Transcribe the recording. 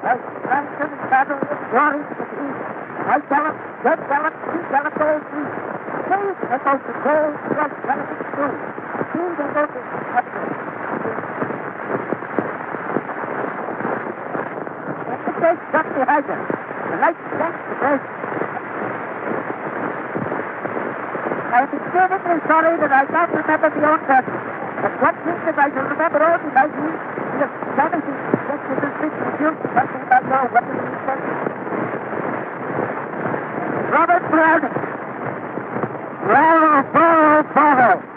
as Branson battled with glory to the east. I galloped, Red galloped, he galloped all three. These are both the gold dress relatives too. These are both the captains. Let the chase got behind them. The light sank the break. I'm extremely sorry that I can't remember the own person. But one thing that I shall remember all my life is the vanity that was a big refuse to something about your weapon of destruction. Robert Browning. Bravo, bravo, bravo.